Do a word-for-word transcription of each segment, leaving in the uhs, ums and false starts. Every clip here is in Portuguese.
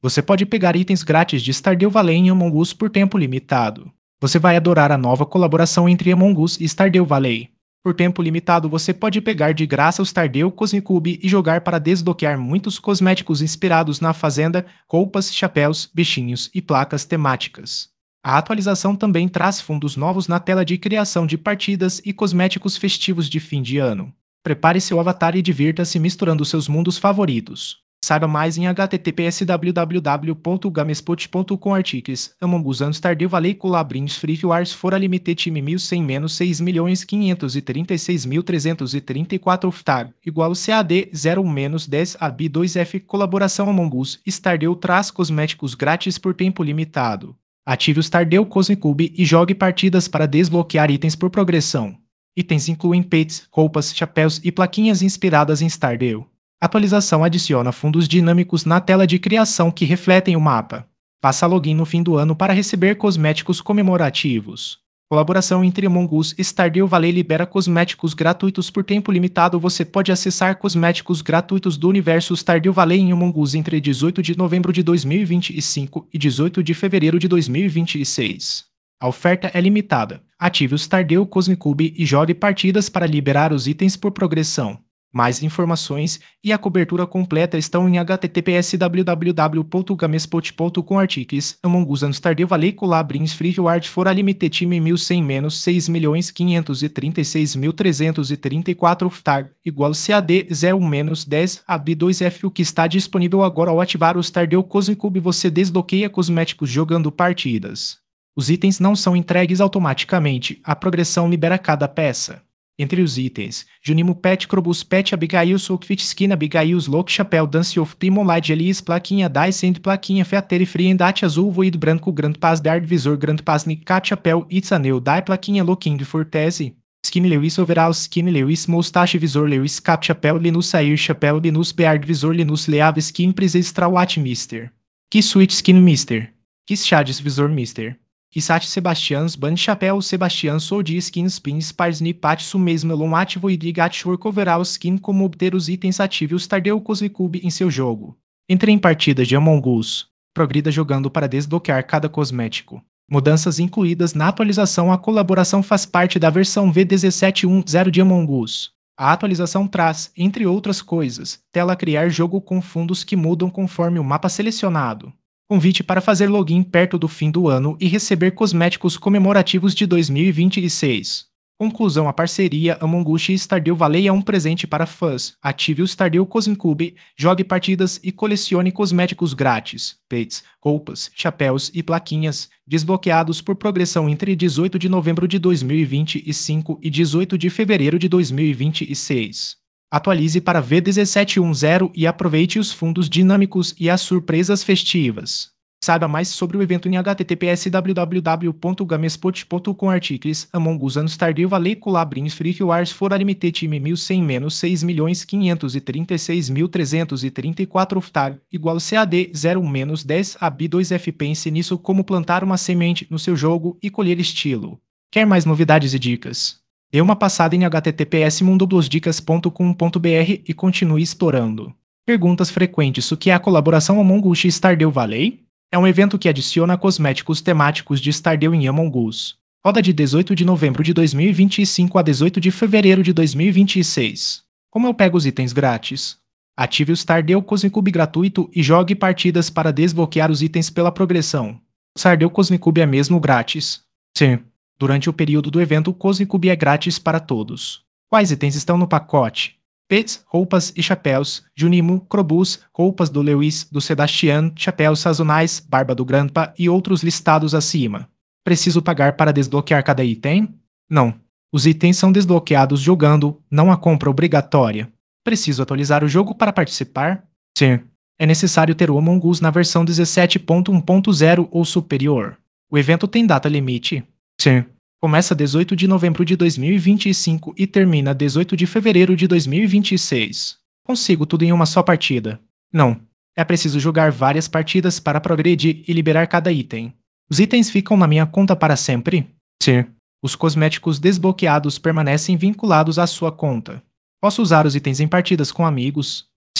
Você pode pegar itens grátis de Stardew Valley em Among Us por tempo limitado. Você vai adorar a nova colaboração entre Among Us e Stardew Valley. Por tempo limitado, você pode pegar de graça o Stardew Cosmicube e jogar para desbloquear muitos cosméticos inspirados na fazenda, roupas, chapéus, bichinhos e placas temáticas. A atualização também traz fundos novos na tela de criação de partidas e cosméticos festivos de fim de ano. Prepare seu avatar e divirta-se misturando seus mundos favoritos. Saiba mais em h t t p s w w w ponto gamespot ponto com artigos Among Us and Stardew Valley Collabrinhos Free Wars for a Limited Time mil cem menos seis milhões quinhentos e trinta e seis mil trezentos e trinta e quatro Ftar igual C A D zero menos dez A B dois F Colaboração Among Us Stardew traz cosméticos grátis por tempo limitado. Ative o Stardew Cosmicube e jogue partidas para desbloquear itens por progressão. Itens incluem pets, roupas, chapéus e plaquinhas inspiradas em Stardew. Atualização adiciona fundos dinâmicos na tela de criação que refletem o mapa. Faça login no fim do ano para receber cosméticos comemorativos. Colaboração entre Among Us e Stardew Valley libera cosméticos gratuitos por tempo limitado. Você pode acessar cosméticos gratuitos do universo Stardew Valley em Among Us entre dezoito de novembro de dois mil e vinte e cinco e dezoito de fevereiro de dois mil e vinte e seis. A oferta é limitada. Ative o Stardew Cosmicube e jogue partidas para liberar os itens por progressão. Mais informações e a cobertura completa estão em h t t p s w w w ponto gamespot ponto com artigos Among Us and Stardew Valley Collabrinhos Free Wars for a Limited Time mil cem menos seis milhões quinhentos e trinta e seis mil trezentos e trinta e quatro Ftar igual C A D zero menos dez A B dois F. O que está disponível agora ao ativar o Stardew Cosmicube, você desbloqueia cosméticos jogando partidas. Os itens não são entregues automaticamente, a progressão libera cada peça. Entre os itens, Junimo Pet Crobus Pet Abigail Soulfit Skin Abigail's Look Chapéu Dance of Timo Light Elias Plaquinha Dice and Plaquinha Featere Free Endat Azul Void Branco Grand Pass Dard Visor Grand Pass Nicat Chapéu It's a New Die Plaquinha Looking for Tese Skin Lewis Overall Skin Lewis Moustache Visor Lewis Cap Chapéu Linus Air Chapéu Linus Beard Visor Linus Leave Skin Prise Extra Watch Mister Kiss Sweet Skin Mister Kiss Shades Visor Mister Isat Sebastians Band Chapéu Sebastian Soldi Skin Spin Sparsni Patsu mesmo Elon ativo e Digat Work Overall Skin. Como obter os itens? Ative o Stardew Cosmicube em seu jogo. Entre em partidas de Among Us. Progrida jogando para desbloquear cada cosmético. Mudanças incluídas na atualização. A colaboração faz parte da versão V dezessete ponto dez de Among Us. A atualização traz, entre outras coisas, tela criar jogo com fundos que mudam conforme o mapa selecionado. Convite para fazer login perto do fim do ano e receber cosméticos comemorativos de dois mil e vinte e seis. Conclusão: a parceria Among Us e Stardew Valley é um presente para fãs. Ative o Stardew Cosmicube, jogue partidas e colecione cosméticos grátis, pets, roupas, chapéus e plaquinhas, desbloqueados por progressão entre dezoito de novembro de dois mil e vinte e cinco e dezoito de fevereiro de dois mil e vinte e seis. Atualize para V dezessete ponto dez e aproveite os fundos dinâmicos e as surpresas festivas. Saiba mais sobre o evento em h t t p s w w w ponto gamespot ponto com artigos Among Us and Stardew Valley Collabrinhos Free Wars for a Limited Time mil cem menos seis milhões quinhentos e trinta e seis mil trezentos e trinta e quatro Ftar igual C A D zero menos dez A B dois F. Pense nisso: como plantar uma semente no seu jogo e colher estilo. Quer mais novidades e dicas? Dê uma passada em h t t p s mundo dos dicas ponto com ponto b r e continue explorando. Perguntas frequentes: o que é a colaboração Among Us e Stardew Valley? É um evento que adiciona cosméticos temáticos de Stardew em Among Us. Roda de dezoito de novembro de dois mil e vinte e cinco a dezoito de fevereiro de dois mil e vinte e seis. Como eu pego os itens grátis? Ative o Stardew Cosmicube gratuito e jogue partidas para desbloquear os itens pela progressão. O Stardew Cosmicube é mesmo grátis? Sim. Durante o período do evento, o Cosmicube é grátis para todos. Quais itens estão no pacote? Pets, roupas e chapéus, Junimo, Crobus, roupas do Lewis, do Sebastian, chapéus sazonais, barba do Grandpa e outros listados acima. Preciso pagar para desbloquear cada item? Não. Os itens são desbloqueados jogando, não há compra obrigatória. Preciso atualizar o jogo para participar? Sim. É necessário ter o Among Us na versão dezessete ponto um ponto zero ou superior. O evento tem data limite? Sim. Começa dezoito de novembro de dois mil e vinte e cinco e termina dezoito de fevereiro de dois mil e vinte e seis. Consigo tudo em uma só partida? Não. É preciso jogar várias partidas para progredir e liberar cada item. Os itens ficam na minha conta para sempre? Sim. Os cosméticos desbloqueados permanecem vinculados à sua conta. Posso usar os itens em partidas com amigos? Sim.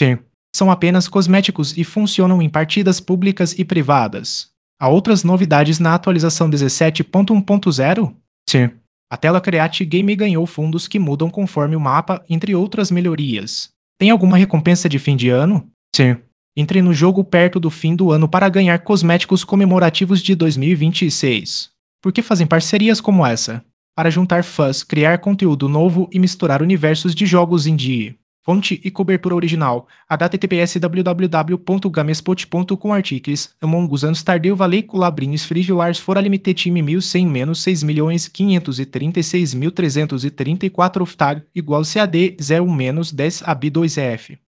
São apenas cosméticos e funcionam em partidas públicas e privadas. Há outras novidades na atualização dezessete ponto um ponto zero? Sim. A tela Create Game ganhou fundos que mudam conforme o mapa, entre outras melhorias. Tem alguma recompensa de fim de ano? Sim. Entre no jogo perto do fim do ano para ganhar cosméticos comemorativos de dois mil e vinte e seis. Por que fazem parcerias como essa? Para juntar fãs, criar conteúdo novo e misturar universos de jogos indie. Fonte e cobertura original: https www.gamespot.com articles Among Us and Stardew Valley Colabrines Frigilars Fora Limite Time mil cem menos seis milhões quinhentos e trinta e seis mil trezentos e trinta e quatro Tag igual C A D zero menos dez A B dois F